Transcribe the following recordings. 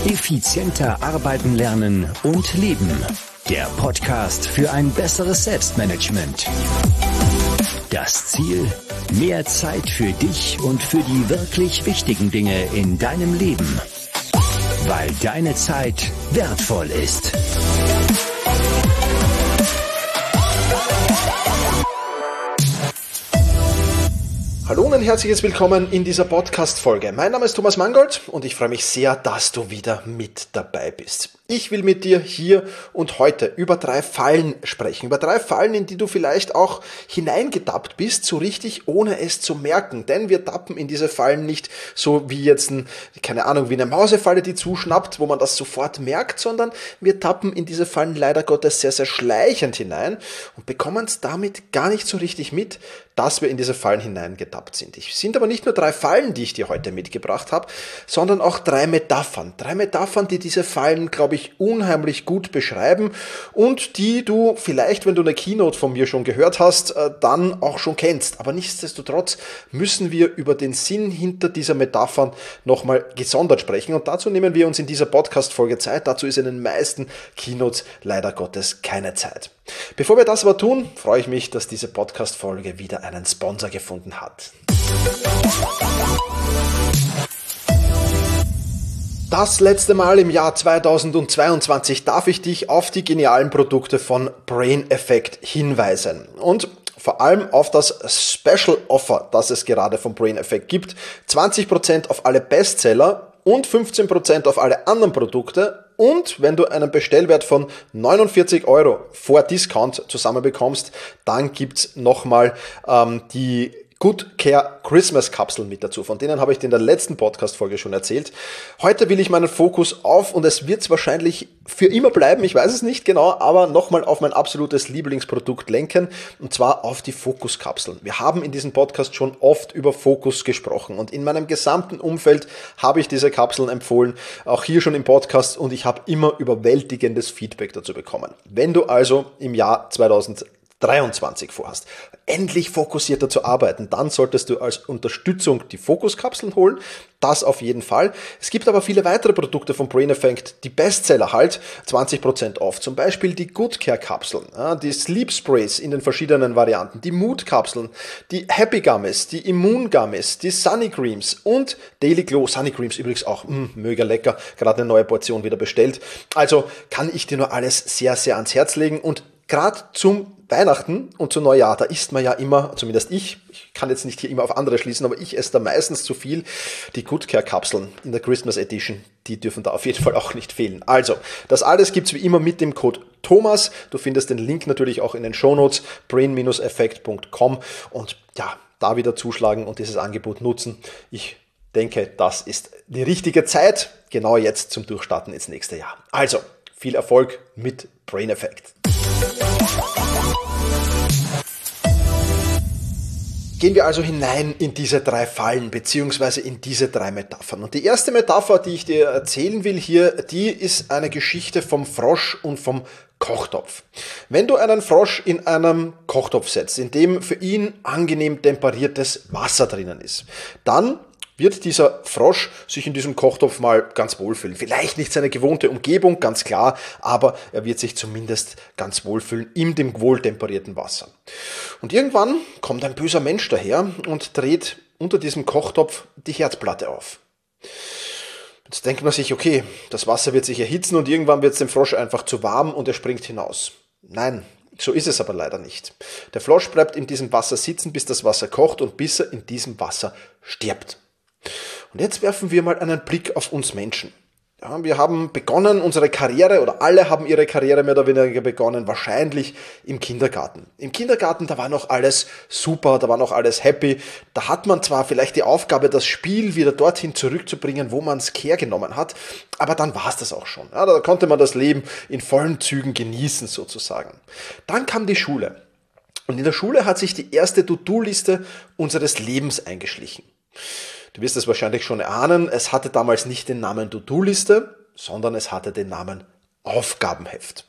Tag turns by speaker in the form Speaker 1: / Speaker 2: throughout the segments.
Speaker 1: Effizienter arbeiten, lernen und leben. Der Podcast für ein besseres Selbstmanagement. Das Ziel: mehr Zeit für dich und für die wirklich wichtigen Dinge in deinem Leben. Weil deine Zeit wertvoll ist.
Speaker 2: Hallo und ein herzliches Willkommen in dieser Podcast-Folge. Mein Name ist Thomas Mangold und ich freue mich sehr, dass du wieder mit dabei bist. Ich will mit dir hier und heute über 3 Fallen sprechen. Über 3 Fallen, in die du vielleicht auch hineingetappt bist, so richtig, ohne es zu merken. Denn wir tappen in diese Fallen nicht so wie jetzt, wie eine Mausefalle, die zuschnappt, wo man das sofort merkt, sondern wir tappen in diese Fallen leider Gottes sehr, sehr schleichend hinein und bekommen es damit gar nicht so richtig mit, dass wir in diese Fallen hineingetappt sind. Es sind aber nicht nur 3 Fallen, die ich dir heute mitgebracht habe, sondern auch 3 Metaphern. 3 Metaphern, die diese Fallen, glaube ich, unheimlich gut beschreiben und die du vielleicht, wenn du eine Keynote von mir schon gehört hast, dann auch schon kennst. Aber nichtsdestotrotz müssen wir über den Sinn hinter dieser Metaphern nochmal gesondert sprechen und dazu nehmen wir uns in dieser Podcast-Folge Zeit. Dazu ist in den meisten Keynotes leider Gottes keine Zeit. Bevor wir das aber tun, freue ich mich, dass diese Podcast-Folge wieder einen Sponsor gefunden hat. Das letzte Mal im Jahr 2022 darf ich dich auf die genialen Produkte von Brain Effect hinweisen und vor allem auf das Special Offer, das es gerade von Brain Effect gibt. 20% auf alle Bestseller und 15% auf alle anderen Produkte. Und wenn du einen Bestellwert von 49 € vor Discount zusammenbekommst, dann gibt's nochmal die Good Care Christmas Kapseln mit dazu. Von denen habe ich dir in der letzten Podcast-Folge schon erzählt. Heute will ich meinen Fokus auf, und es wird es wahrscheinlich für immer bleiben, ich weiß es nicht genau, aber nochmal auf mein absolutes Lieblingsprodukt lenken, und zwar auf die Fokus-Kapseln. Wir haben in diesem Podcast schon oft über Fokus gesprochen und in meinem gesamten Umfeld habe ich diese Kapseln empfohlen, auch hier schon im Podcast, und ich habe immer überwältigendes Feedback dazu bekommen. Wenn du also im Jahr 2023 vorhast, endlich fokussierter zu arbeiten, dann solltest du als Unterstützung die Fokuskapseln holen. Das auf jeden Fall. Es gibt aber viele weitere Produkte von Brain Effect, die Bestseller halt, 20% off. Zum Beispiel die Good Care Kapseln, die Sleep Sprays in den verschiedenen Varianten, die Mood Kapseln, die Happy Gummies, die Immun Gummies, die Sunny Creams und Daily Glow. Sunny Creams übrigens auch mega lecker, gerade eine neue Portion wieder bestellt. Also kann ich dir nur alles sehr, sehr ans Herz legen, und gerade zum Weihnachten und zu Neujahr, da isst man ja immer, zumindest ich kann jetzt nicht hier immer auf andere schließen, aber ich esse da meistens zu viel. Die Good Care Kapseln in der Christmas Edition, die dürfen da auf jeden Fall auch nicht fehlen. Also, das alles gibt's wie immer mit dem Code Thomas. Du findest den Link natürlich auch in den Shownotes, brain-effect.com, und ja, da wieder zuschlagen und dieses Angebot nutzen. Ich denke, das ist die richtige Zeit, genau jetzt zum Durchstarten ins nächste Jahr. Also, viel Erfolg mit Brain Effect. Gehen wir also hinein in diese 3 Fallen beziehungsweise in diese 3 Metaphern. Und die erste Metapher, die ich dir erzählen will hier, die ist eine Geschichte vom Frosch und vom Kochtopf. Wenn du einen Frosch in einem Kochtopf setzt, in dem für ihn angenehm temperiertes Wasser drinnen ist, dann wird dieser Frosch sich in diesem Kochtopf mal ganz wohlfühlen. Vielleicht nicht seine gewohnte Umgebung, ganz klar, aber er wird sich zumindest ganz wohlfühlen in dem wohltemperierten Wasser. Und irgendwann kommt ein böser Mensch daher und dreht unter diesem Kochtopf die Herdplatte auf. Jetzt denkt man sich, okay, das Wasser wird sich erhitzen und irgendwann wird es dem Frosch einfach zu warm und er springt hinaus. Nein, so ist es aber leider nicht. Der Frosch bleibt in diesem Wasser sitzen, bis das Wasser kocht und bis er in diesem Wasser stirbt. Und jetzt werfen wir mal einen Blick auf uns Menschen. Ja, wir haben begonnen unsere Karriere, oder alle haben ihre Karriere mehr oder weniger begonnen, wahrscheinlich im Kindergarten. Im Kindergarten, da war noch alles super, da war noch alles happy. Da hat man zwar vielleicht die Aufgabe, das Spiel wieder dorthin zurückzubringen, wo man es hergenommen hat, aber dann war es das auch schon. Ja, da konnte man das Leben in vollen Zügen genießen sozusagen. Dann kam die Schule. Und in der Schule hat sich die erste To-Do-Liste unseres Lebens eingeschlichen. Du wirst es wahrscheinlich schon erahnen, es hatte damals nicht den Namen To-Do-Liste, sondern es hatte den Namen Aufgabenheft.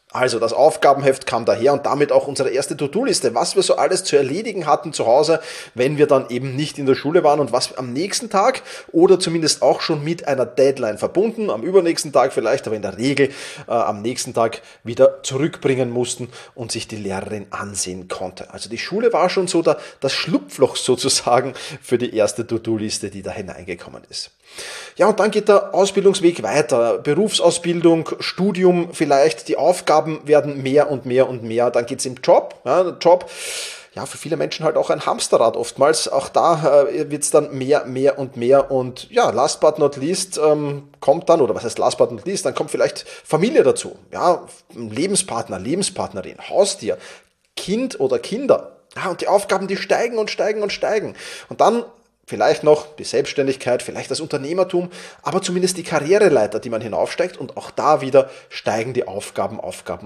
Speaker 2: Also das Aufgabenheft kam daher und damit auch unsere erste To-Do-Liste, was wir so alles zu erledigen hatten zu Hause, wenn wir dann eben nicht in der Schule waren und was am nächsten Tag oder zumindest auch schon mit einer Deadline verbunden, am übernächsten Tag vielleicht, aber in der Regel am nächsten Tag wieder zurückbringen mussten und sich die Lehrerin ansehen konnte. Also die Schule war schon so das Schlupfloch sozusagen für die erste To-Do-Liste, die da hineingekommen ist. Ja, und dann geht der Ausbildungsweg weiter. Berufsausbildung, Studium vielleicht, die Aufgaben werden mehr und mehr und mehr. Dann geht's im Job. Ja, der Job, ja, für viele Menschen halt auch ein Hamsterrad oftmals. Auch da wird's dann mehr und mehr. Und ja, last but not least kommt dann, oder was heißt last but not least, dann kommt vielleicht Familie dazu. Ja, Lebenspartner, Lebenspartnerin, Haustier, Kind oder Kinder. Ja, und die Aufgaben, die steigen und steigen und steigen. Und dann vielleicht noch die Selbstständigkeit, vielleicht das Unternehmertum, aber zumindest die Karriereleiter, die man hinaufsteigt, und auch da wieder steigen die Aufgaben.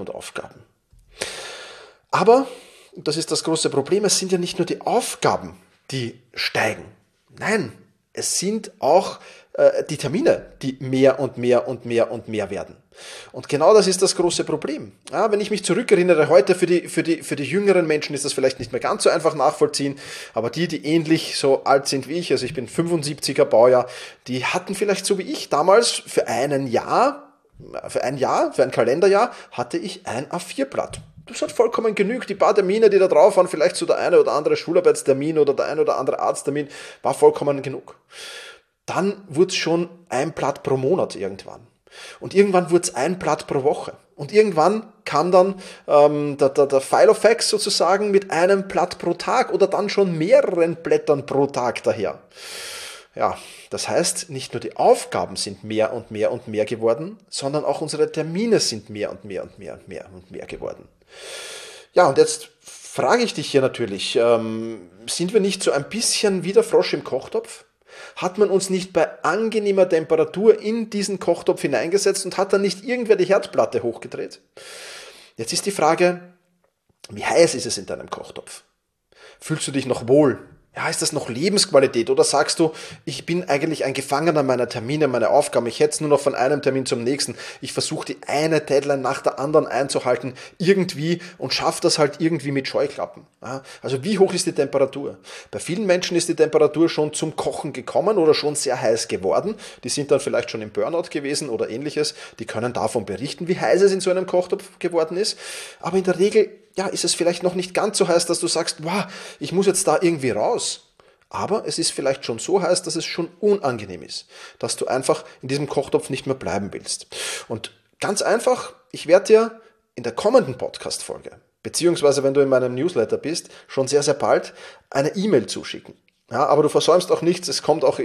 Speaker 2: Aber, und das ist das große Problem, es sind ja nicht nur die Aufgaben, die steigen. Nein, es sind auch die Termine, die mehr und mehr werden. Und genau das ist das große Problem. Ja, wenn ich mich zurückerinnere, heute für die jüngeren Menschen ist das vielleicht nicht mehr ganz so einfach nachvollziehen, aber die ähnlich so alt sind wie ich, also ich bin 75er Baujahr, die hatten vielleicht so wie ich damals für ein Kalenderjahr, hatte ich ein A4-Blatt. Das hat vollkommen genügt. Die paar Termine, die da drauf waren, vielleicht so der eine oder andere Schularbeitstermin oder der eine oder andere Arzttermin, war vollkommen genug. Dann wurde es schon ein Blatt pro Monat irgendwann. Und irgendwann wurde es ein Blatt pro Woche. Und irgendwann kam dann der File of Facts sozusagen mit einem Blatt pro Tag oder dann schon mehreren Blättern pro Tag daher. Ja, das heißt, nicht nur die Aufgaben sind mehr und mehr geworden, sondern auch unsere Termine sind mehr und mehr geworden. Ja, und jetzt frage ich dich hier natürlich, sind wir nicht so ein bisschen wie der Frosch im Kochtopf? Hat man uns nicht bei angenehmer Temperatur in diesen Kochtopf hineingesetzt und hat dann nicht irgendwer die Herdplatte hochgedreht? Jetzt ist die Frage, wie heiß ist es in deinem Kochtopf? Fühlst du dich noch wohl? Ja, ist das noch Lebensqualität? Oder sagst du, ich bin eigentlich ein Gefangener meiner Termine, meiner Aufgaben. Ich hetze nur noch von einem Termin zum nächsten. Ich versuche die eine Deadline nach der anderen einzuhalten, irgendwie, und schaffe das halt irgendwie mit Scheuklappen. Ja, also wie hoch ist die Temperatur? Bei vielen Menschen ist die Temperatur schon zum Kochen gekommen oder schon sehr heiß geworden. Die sind dann vielleicht schon im Burnout gewesen oder ähnliches. Die können davon berichten, wie heiß es in so einem Kochtopf geworden ist. Aber in der Regel, ja, ist es vielleicht noch nicht ganz so heiß, dass du sagst, wow, ich muss jetzt da irgendwie raus. Aber es ist vielleicht schon so heiß, dass es schon unangenehm ist, dass du einfach in diesem Kochtopf nicht mehr bleiben willst. Und ganz einfach, ich werde dir in der kommenden Podcast-Folge, beziehungsweise wenn du in meinem Newsletter bist, schon sehr, sehr bald eine E-Mail zuschicken. Ja, aber du versäumst auch nichts, es kommt auch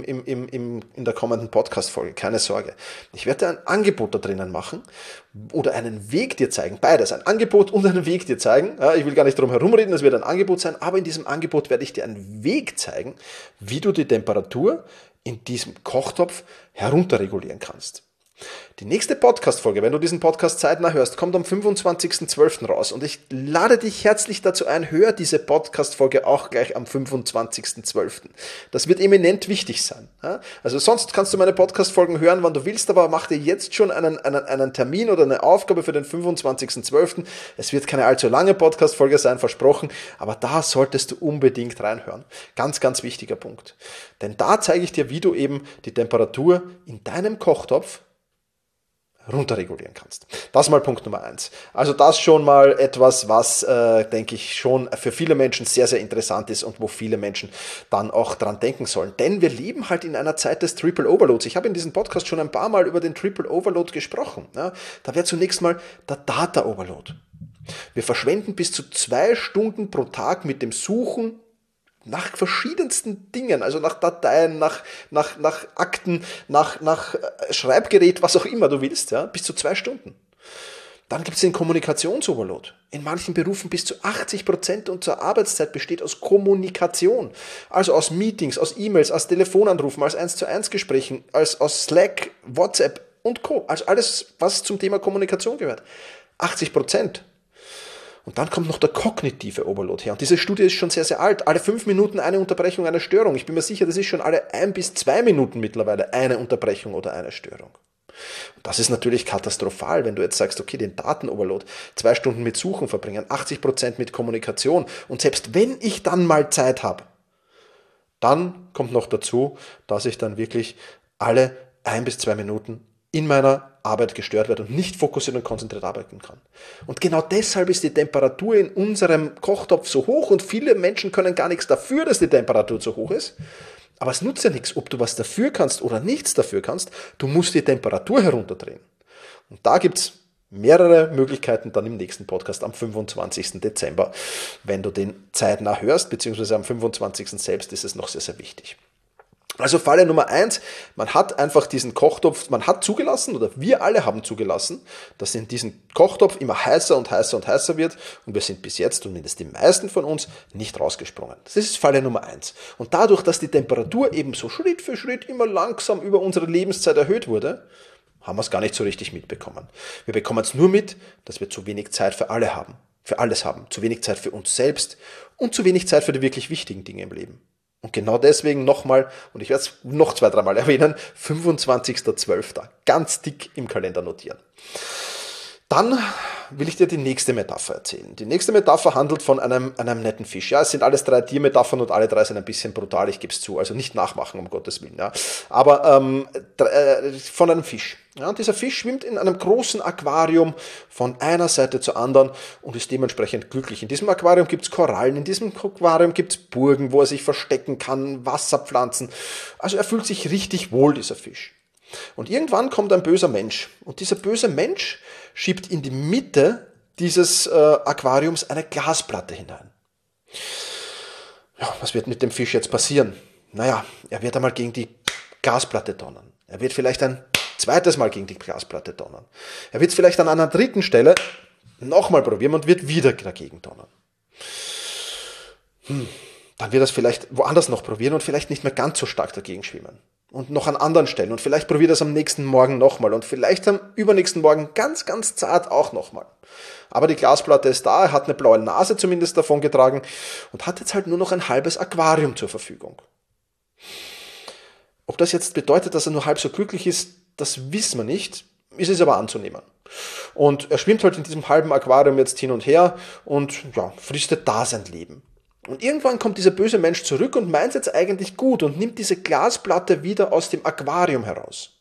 Speaker 2: in der kommenden Podcast-Folge, keine Sorge. Ich werde dir ein Angebot da drinnen machen oder einen Weg dir zeigen, beides, ein Angebot und einen Weg dir zeigen. Ja, ich will gar nicht drum herum reden, es wird ein Angebot sein, aber in diesem Angebot werde ich dir einen Weg zeigen, wie du die Temperatur in diesem Kochtopf herunterregulieren kannst. Die nächste Podcast-Folge, wenn du diesen Podcast zeitnah hörst, kommt am 25.12. raus und ich lade dich herzlich dazu ein, hör diese Podcast-Folge auch gleich am 25.12. Das wird eminent wichtig sein. Also sonst kannst du meine Podcast-Folgen hören, wann du willst, aber mach dir jetzt schon einen Termin oder eine Aufgabe für den 25.12. Es wird keine allzu lange Podcast-Folge sein, versprochen, aber da solltest du unbedingt reinhören. Ganz, ganz wichtiger Punkt. Denn da zeige ich dir, wie du eben die Temperatur in deinem Kochtopf runterregulieren kannst. Das mal Punkt Nummer 1. Also das schon mal etwas, was, denke ich, schon für viele Menschen sehr, sehr interessant ist und wo viele Menschen dann auch dran denken sollen. Denn wir leben halt in einer Zeit des Triple Overloads. Ich habe in diesem Podcast schon ein paar Mal über den Triple Overload gesprochen. Ja, da wäre zunächst mal der Data Overload. Wir verschwenden bis zu 2 Stunden pro Tag mit dem Suchen nach verschiedensten Dingen, also nach Dateien, nach Akten, nach Schreibgerät, was auch immer du willst, ja, bis zu 2 Stunden. Dann gibt es den Kommunikationsoverload. In manchen Berufen bis zu 80% unserer Arbeitszeit besteht aus Kommunikation. Also aus Meetings, aus E-Mails, aus Telefonanrufen, aus 1:1 Gesprächen, aus Slack, WhatsApp und Co. Also alles, was zum Thema Kommunikation gehört. 80%. Und dann kommt noch der kognitive Overload her. Und diese Studie ist schon sehr, sehr alt. Alle 5 Minuten eine Unterbrechung, eine Störung. Ich bin mir sicher, das ist schon alle 1 bis 2 Minuten mittlerweile eine Unterbrechung oder eine Störung. Das ist natürlich katastrophal, wenn du jetzt sagst, okay, den Datenoverload, 2 Stunden mit Suchen verbringen, 80% mit Kommunikation und selbst wenn ich dann mal Zeit habe, dann kommt noch dazu, dass ich dann wirklich alle 1 bis 2 Minuten in meiner Arbeit gestört werde und nicht fokussiert und konzentriert arbeiten kann. Und genau deshalb ist die Temperatur in unserem Kochtopf so hoch und viele Menschen können gar nichts dafür, dass die Temperatur so hoch ist. Aber es nutzt ja nichts, ob du was dafür kannst oder nichts dafür kannst. Du musst die Temperatur herunterdrehen. Und da gibt es mehrere Möglichkeiten dann im nächsten Podcast am 25. Dezember, wenn du den zeitnah hörst, beziehungsweise am 25. selbst ist es noch sehr, sehr wichtig. Also Falle Nummer 1, man hat einfach diesen Kochtopf, man hat zugelassen oder wir alle haben zugelassen, dass in diesem Kochtopf immer heißer und heißer und heißer wird und wir sind bis jetzt, zumindest die meisten von uns, nicht rausgesprungen. Das ist Falle Nummer 1. Und dadurch, dass die Temperatur eben so Schritt für Schritt immer langsam über unsere Lebenszeit erhöht wurde, haben wir es gar nicht so richtig mitbekommen. Wir bekommen es nur mit, dass wir zu wenig Zeit für alles haben, zu wenig Zeit für uns selbst und zu wenig Zeit für die wirklich wichtigen Dinge im Leben. Und genau deswegen nochmal, und ich werde es noch 2-3 Mal erwähnen, 25.12. Ganz dick im Kalender notieren. Dann will ich dir die nächste Metapher erzählen. Die nächste Metapher handelt von einem netten Fisch. Ja, es sind alles 3 Tiermetaphern und alle 3 sind ein bisschen brutal, ich gebe es zu. Also nicht nachmachen, um Gottes Willen. Ja. Aber von einem Fisch. Ja, dieser Fisch schwimmt in einem großen Aquarium von einer Seite zur anderen und ist dementsprechend glücklich. In diesem Aquarium gibt es Korallen, in diesem Aquarium gibt es Burgen, wo er sich verstecken kann, Wasserpflanzen. Also er fühlt sich richtig wohl, dieser Fisch. Und irgendwann kommt ein böser Mensch. Und dieser böse Mensch schiebt in die Mitte dieses Aquariums eine Glasplatte hinein. Ja, was wird mit dem Fisch jetzt passieren? Naja, er wird einmal gegen die Glasplatte donnern. Er wird vielleicht ein zweites Mal gegen die Glasplatte donnern. Er wird es vielleicht an einer 3. Stelle nochmal probieren und wird wieder dagegen donnern. Dann wird er es vielleicht woanders noch probieren und vielleicht nicht mehr ganz so stark dagegen schwimmen. Und noch an anderen Stellen. Und vielleicht probiert er es am nächsten Morgen nochmal. Und vielleicht am übernächsten Morgen ganz, ganz zart auch nochmal. Aber die Glasplatte ist da, er hat eine blaue Nase zumindest davon getragen und hat jetzt halt nur noch ein halbes Aquarium zur Verfügung. Ob das jetzt bedeutet, dass er nur halb so glücklich ist, das wissen wir nicht, ist es aber anzunehmen. Und er schwimmt halt in diesem halben Aquarium jetzt hin und her und ja, fristet da sein Leben. Und irgendwann kommt dieser böse Mensch zurück und meint es jetzt eigentlich gut und nimmt diese Glasplatte wieder aus dem Aquarium heraus.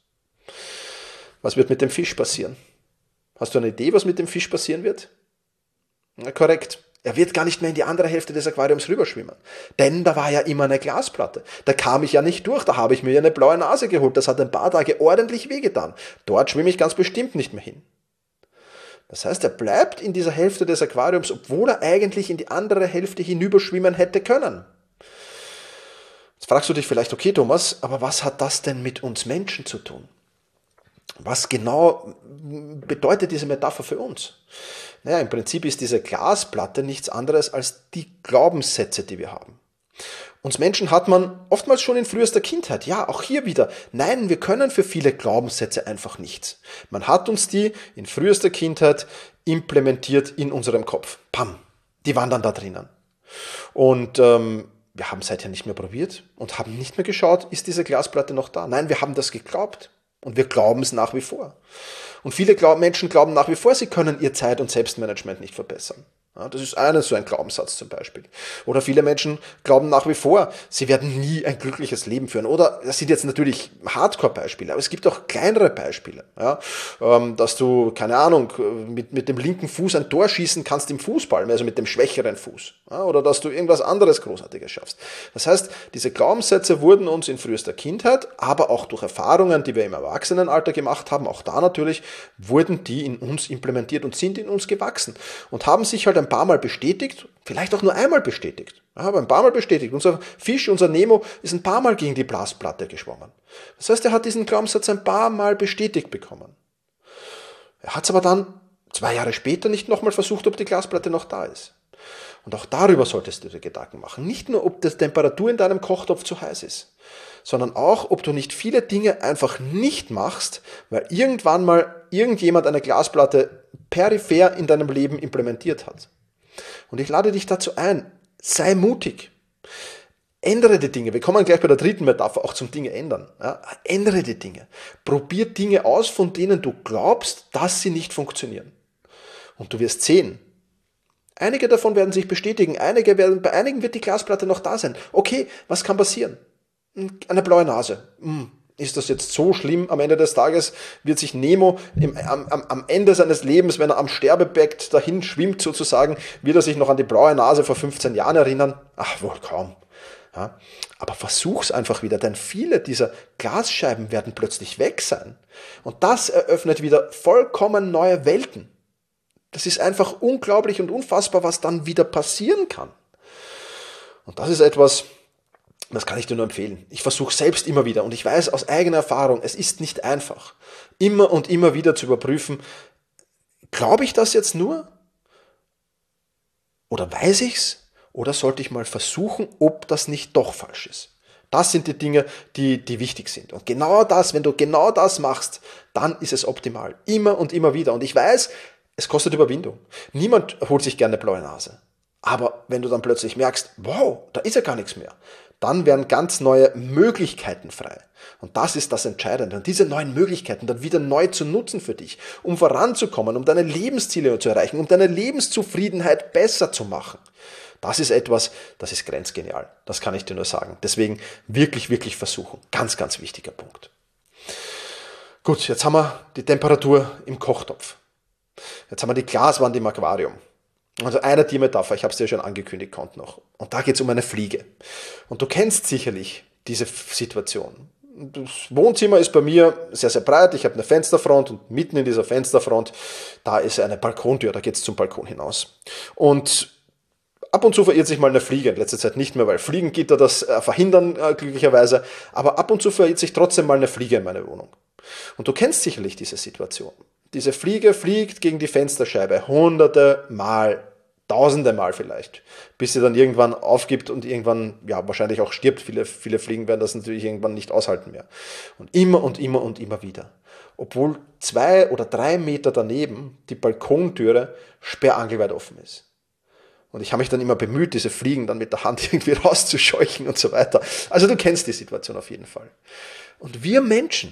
Speaker 2: Was wird mit dem Fisch passieren? Hast du eine Idee, was mit dem Fisch passieren wird? Na, korrekt. Er wird gar nicht mehr in die andere Hälfte des Aquariums rüberschwimmen. Denn da war ja immer eine Glasplatte. Da kam ich ja nicht durch, da habe ich mir ja eine blaue Nase geholt. Das hat ein paar Tage ordentlich wehgetan. Dort schwimme ich ganz bestimmt nicht mehr hin. Das heißt, er bleibt in dieser Hälfte des Aquariums, obwohl er eigentlich in die andere Hälfte hinüberschwimmen hätte können. Jetzt fragst du dich vielleicht, okay Thomas, aber was hat das denn mit uns Menschen zu tun? Was genau bedeutet diese Metapher für uns? Naja, im Prinzip ist diese Glasplatte nichts anderes als die Glaubenssätze, die wir haben. Uns Menschen hat man oftmals schon in frühester Kindheit, ja, auch hier wieder. Nein, wir können für viele Glaubenssätze einfach nichts. Man hat uns die in frühester Kindheit implementiert in unserem Kopf. Pam, die waren dann da drinnen. Und wir haben es seither nicht mehr probiert und haben nicht mehr geschaut, ist diese Glasplatte noch da? Nein, wir haben das geglaubt und wir glauben es nach wie vor. Und viele Menschen glauben nach wie vor, sie können ihr Zeit- und Selbstmanagement nicht verbessern. Ja, das ist so ein Glaubenssatz zum Beispiel. Oder viele Menschen glauben nach wie vor, sie werden nie ein glückliches Leben führen. Oder das sind jetzt natürlich Hardcore-Beispiele, aber es gibt auch kleinere Beispiele. Ja, dass du, keine Ahnung, mit dem linken Fuß ein Tor schießen kannst im Fußball, also mit dem schwächeren Fuß. Ja, oder dass du irgendwas anderes Großartiges schaffst. Das heißt, diese Glaubenssätze wurden uns in frühester Kindheit, aber auch durch Erfahrungen, die wir im Erwachsenenalter gemacht haben, auch da natürlich, wurden die in uns implementiert und sind in uns gewachsen und haben sich halt ein paar Mal bestätigt, vielleicht auch nur einmal bestätigt, ja, aber ein paar Mal bestätigt. Unser Fisch, unser Nemo ist ein paar Mal gegen die Glasplatte geschwommen. Das heißt, er hat diesen Glaubenssatz ein paar Mal bestätigt bekommen. Er hat es aber dann 2 Jahre später nicht nochmal versucht, ob die Glasplatte noch da ist. Und auch darüber solltest du dir Gedanken machen. Nicht nur, ob die Temperatur in deinem Kochtopf zu heiß ist, sondern auch, ob du nicht viele Dinge einfach nicht machst, weil irgendwann mal irgendjemand eine Glasplatte peripher in deinem Leben implementiert hat. Und ich lade dich dazu ein, sei mutig. Ändere die Dinge. Wir kommen gleich bei der dritten Metapher auch zum Dinge ändern. Ja, ändere die Dinge. Probier Dinge aus, von denen du glaubst, dass sie nicht funktionieren. Und du wirst sehen, einige davon werden sich bestätigen, bei einigen wird die Glasplatte noch da sein. Okay, was kann passieren? Eine blaue Nase. Ist das jetzt so schlimm? Am Ende des Tages wird sich Nemo am Ende seines Lebens, wenn er am Sterbebett dahin schwimmt sozusagen, wird er sich noch an die blaue Nase vor 15 Jahren erinnern? Ach, wohl kaum. Ja, aber versuch's einfach wieder, denn viele dieser Glasscheiben werden plötzlich weg sein. Und das eröffnet wieder vollkommen neue Welten. Das ist einfach unglaublich und unfassbar, was dann wieder passieren kann. Und das ist etwas, das kann ich dir nur empfehlen. Ich versuche selbst immer wieder und ich weiß aus eigener Erfahrung, es ist nicht einfach, immer und immer wieder zu überprüfen, glaube ich das jetzt nur? Oder weiß ich's? Oder sollte ich mal versuchen, ob das nicht doch falsch ist? Das sind die Dinge, die wichtig sind. Und genau das, wenn du genau das machst, dann ist es optimal. Immer und immer wieder. Und ich weiß, es kostet Überwindung. Niemand holt sich gerne eine blaue Nase. Aber wenn du dann plötzlich merkst, wow, da ist ja gar nichts mehr, dann werden ganz neue Möglichkeiten frei. Und das ist das Entscheidende. Und diese neuen Möglichkeiten dann wieder neu zu nutzen für dich, um voranzukommen, um deine Lebensziele zu erreichen, um deine Lebenszufriedenheit besser zu machen. Das ist etwas, das ist grenzgenial. Das kann ich dir nur sagen. Deswegen wirklich, wirklich versuchen. Ganz, ganz wichtiger Punkt. Gut, jetzt haben wir die Temperatur im Kochtopf. Jetzt haben wir die Glaswand im Aquarium. Also eine Tiermetapher, ich habe es dir schon angekündigt, kommt noch. Und da geht es um eine Fliege. Und du kennst sicherlich diese Situation. Das Wohnzimmer ist bei mir sehr, sehr breit. Ich habe eine Fensterfront und mitten in dieser Fensterfront, da ist eine Balkontür, da geht es zum Balkon hinaus. Und ab und zu verirrt sich mal eine Fliege, in letzter Zeit nicht mehr, weil Fliegengitter das verhindern glücklicherweise, aber ab und zu verirrt sich trotzdem mal eine Fliege in meine Wohnung. Und du kennst sicherlich diese Situation. Diese Fliege fliegt gegen die Fensterscheibe hunderte Mal, tausende Mal vielleicht, bis sie dann irgendwann aufgibt und irgendwann, ja, wahrscheinlich auch stirbt. Viele Fliegen werden das natürlich irgendwann nicht aushalten mehr. Und immer und immer und immer wieder. Obwohl 2 oder 3 Meter daneben die Balkontüre sperrangelweit offen ist. Und ich habe mich dann immer bemüht, diese Fliegen dann mit der Hand irgendwie rauszuscheuchen und so weiter. Also du kennst die Situation auf jeden Fall. Und wir Menschen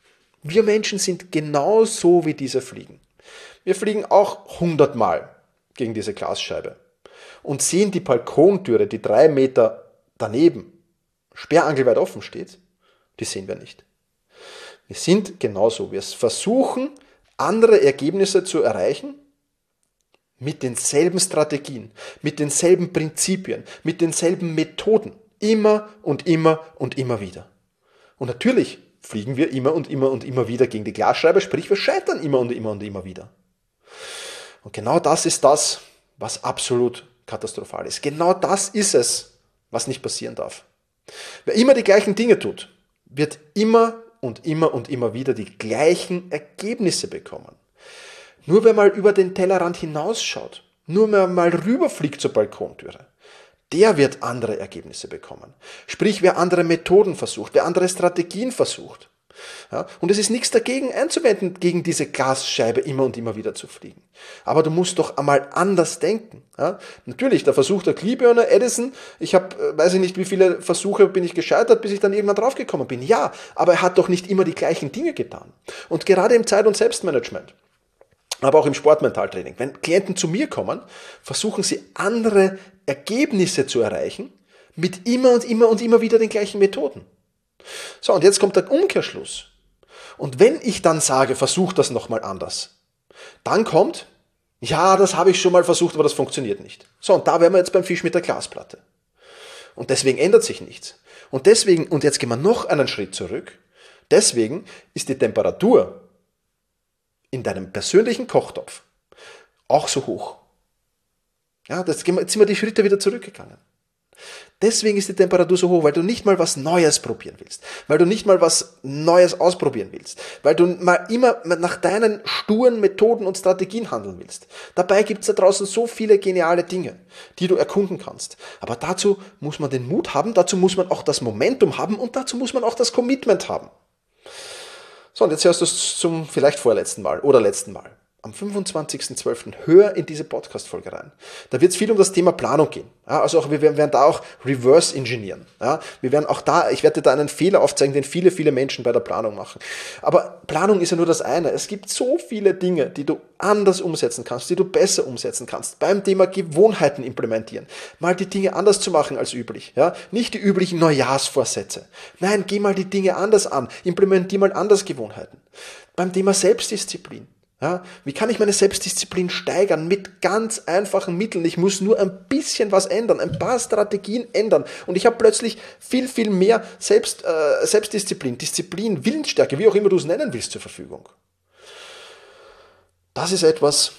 Speaker 2: sind genauso wie diese Fliegen. Wir fliegen auch 100 Mal gegen diese Glasscheibe und sehen die Balkontüre, die 3 Meter daneben sperrangelweit offen steht, die sehen wir nicht. Wir sind genauso. Wir versuchen, andere Ergebnisse zu erreichen, mit denselben Strategien, mit denselben Prinzipien, mit denselben Methoden, immer und immer und immer wieder. Und natürlich fliegen wir immer und immer und immer wieder gegen die Glasscheibe, sprich wir scheitern immer und immer und immer wieder. Und genau das ist das, was absolut katastrophal ist. Genau das ist es, was nicht passieren darf. Wer immer die gleichen Dinge tut, wird immer und immer und immer wieder die gleichen Ergebnisse bekommen. Nur wer mal über den Tellerrand hinausschaut, nur wer mal rüberfliegt zur Balkontüre, der wird andere Ergebnisse bekommen. Sprich, wer andere Methoden versucht, wer andere Strategien versucht. Ja, und es ist nichts dagegen einzuwenden, gegen diese Glasscheibe immer und immer wieder zu fliegen. Aber du musst doch einmal anders denken. Ja, natürlich, der Versuch der Glühbirne, Edison, ich habe, weiß ich nicht, wie viele Versuche bin ich gescheitert, bis ich dann irgendwann draufgekommen bin. Ja, aber er hat doch nicht immer die gleichen Dinge getan. Und gerade im Zeit- und Selbstmanagement, aber auch im Sportmentaltraining. Wenn Klienten zu mir kommen, versuchen sie andere Ergebnisse zu erreichen mit immer und immer und immer wieder den gleichen Methoden. So, und jetzt kommt der Umkehrschluss. Und wenn ich dann sage, versuch das nochmal anders, dann kommt, ja, das habe ich schon mal versucht, aber das funktioniert nicht. So, und da wären wir jetzt beim Fisch mit der Glasplatte. Und deswegen ändert sich nichts. Und deswegen, und jetzt gehen wir noch einen Schritt zurück, deswegen ist die Temperatur in deinem persönlichen Kochtopf auch so hoch. Ja, jetzt sind wir die Schritte wieder zurückgegangen. Deswegen ist die Temperatur so hoch, weil du nicht mal was Neues probieren willst, weil du nicht mal was Neues ausprobieren willst, weil du mal immer nach deinen sturen Methoden und Strategien handeln willst. Dabei gibt es da draußen so viele geniale Dinge, die du erkunden kannst. Aber dazu muss man den Mut haben, dazu muss man auch das Momentum haben und dazu muss man auch das Commitment haben. So, und jetzt hörst du es zum vielleicht vorletzten Mal oder letzten Mal. am 25.12. hör in diese Podcast-Folge rein. Da wird es viel um das Thema Planung gehen. Ja, also auch, wir werden da auch reverse engineeren. Ja, wir werden auch da, ich werde da einen Fehler aufzeigen, den viele, viele Menschen bei der Planung machen. Aber Planung ist ja nur das eine. Es gibt so viele Dinge, die du anders umsetzen kannst, die du besser umsetzen kannst. Beim Thema Gewohnheiten implementieren. Mal die Dinge anders zu machen als üblich. Ja, nicht die üblichen Neujahrsvorsätze. Nein, geh mal die Dinge anders an. Implementier mal anders Gewohnheiten. Beim Thema Selbstdisziplin. Ja, wie kann ich meine Selbstdisziplin steigern? Mit ganz einfachen Mitteln. Ich muss nur ein bisschen was ändern, ein paar Strategien ändern. Und ich habe plötzlich viel, viel mehr Selbstdisziplin, Disziplin, Willensstärke, wie auch immer du es nennen willst, zur Verfügung. Das ist etwas,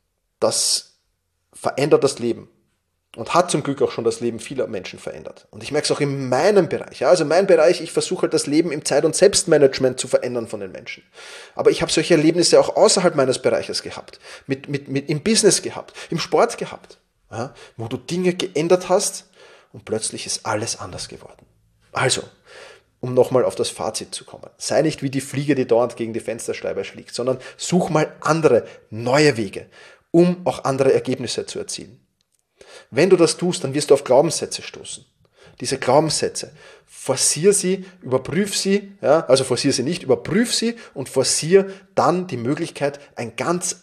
Speaker 2: das verändert das Leben. Und hat zum Glück auch schon das Leben vieler Menschen verändert. Und ich merke es auch in meinem Bereich. Ja, also mein Bereich, ich versuche halt das Leben im Zeit- und Selbstmanagement zu verändern von den Menschen. Aber ich habe solche Erlebnisse auch außerhalb meines Bereiches gehabt. Im Business gehabt, im Sport gehabt. Ja, wo du Dinge geändert hast und plötzlich ist alles anders geworden. Also, um nochmal auf das Fazit zu kommen. Sei nicht wie die Fliege, die dauernd gegen die Fensterscheibe schlägt, sondern such mal andere, neue Wege, um auch andere Ergebnisse zu erzielen. Wenn du das tust, dann wirst du auf Glaubenssätze stoßen. Diese Glaubenssätze, forcier sie, überprüf sie, ja, also forcier sie nicht, überprüf sie und forcier dann die Möglichkeit, in eine ganz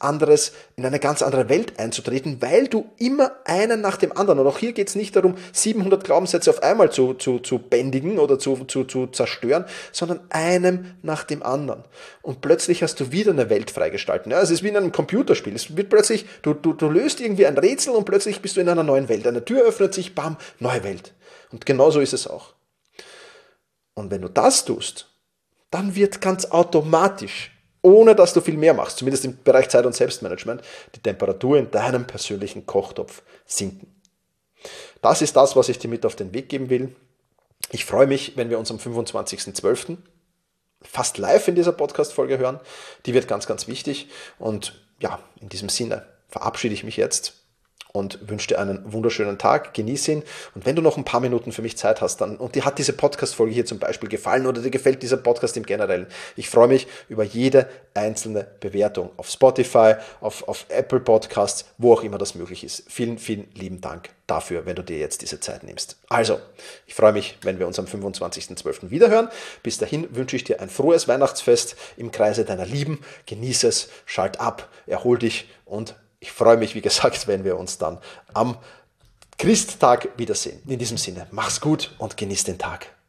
Speaker 2: andere Welt einzutreten, weil du immer einen nach dem anderen, und auch hier geht es nicht darum, 700 Glaubenssätze auf einmal zu bändigen oder zu zerstören, sondern einem nach dem anderen. Und plötzlich hast du wieder eine Welt freigestalten. Ja, es ist wie in einem Computerspiel. Es wird plötzlich, du löst irgendwie ein Rätsel und plötzlich bist du in einer neuen Welt. Eine Tür öffnet sich, bam, neue Welt. Und genauso ist es auch. Und wenn du das tust, dann wird ganz automatisch, ohne dass du viel mehr machst, zumindest im Bereich Zeit- und Selbstmanagement, die Temperatur in deinem persönlichen Kochtopf sinken. Das ist das, was ich dir mit auf den Weg geben will. Ich freue mich, wenn wir uns am 25.12. fast live in dieser Podcast-Folge hören. Die wird ganz, ganz wichtig. Und ja, in diesem Sinne verabschiede ich mich jetzt und wünsche dir einen wunderschönen Tag, genieße ihn. Und wenn du noch ein paar Minuten für mich Zeit hast, und dir hat diese Podcast-Folge hier zum Beispiel gefallen oder dir gefällt dieser Podcast im Generellen, ich freue mich über jede einzelne Bewertung auf Spotify, auf Apple Podcasts, wo auch immer das möglich ist. Vielen, vielen lieben Dank dafür, wenn du dir jetzt diese Zeit nimmst. Also, ich freue mich, wenn wir uns am 25.12. wiederhören. Bis dahin wünsche ich dir ein frohes Weihnachtsfest im Kreise deiner Lieben. Genieße es, schalt ab, erhol dich und ich freue mich, wie gesagt, wenn wir uns dann am Christtag wiedersehen. In diesem Sinne, mach's gut und genieß den Tag.